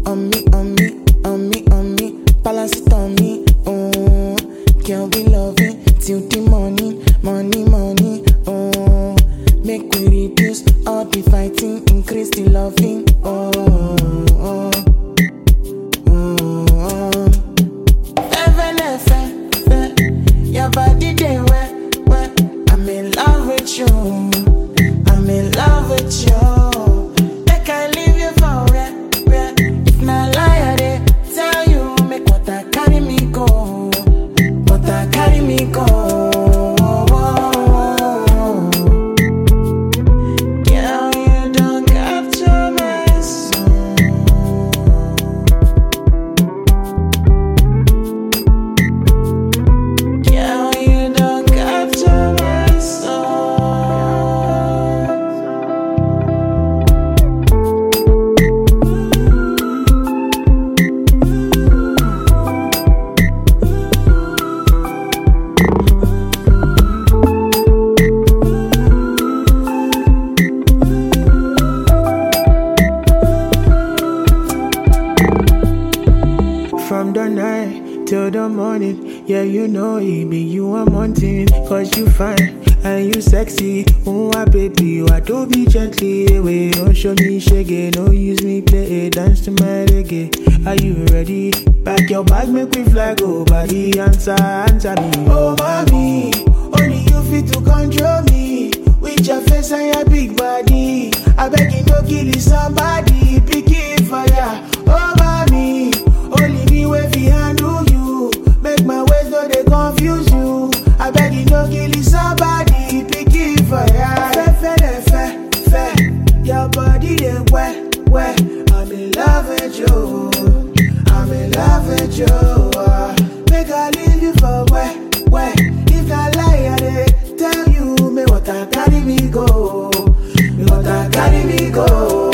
on me, balance it on me. Oh, girl, be loving till the morning, money. Oh, make we reduce all the fighting, increase the loving. Your body they wet. I'm in love with you. I'm in love with you. I can't leave you for where. If not lie, I tell you, make water carry me go. Water carry me go. Girl, you don't capture my soul. Girl, you don't capture my soul. From the night till the morning, yeah, you know it be you I'm wanting. Cause you fine and you sexy. Oh, my baby, why don't be gently away? Don't show me shaggy, don't use me play. Dance to my reggae. Are you ready? Pack your bag, make me fly, go body. Answer me. Oh, mommy, only you fit to control me. With your face and your big body, I beg you no kill somebody. Pick it for ya. Oh, mommy, only me way fi handle you. Make my ways no they confuse you. I beg you no kill somebody. Pick it for ya. Fe. Your body they wet. I'm in love with you. I'm in love with you. Make I leave you for where. If I lie, I tell you. Me water carry me go. Me water carry me go.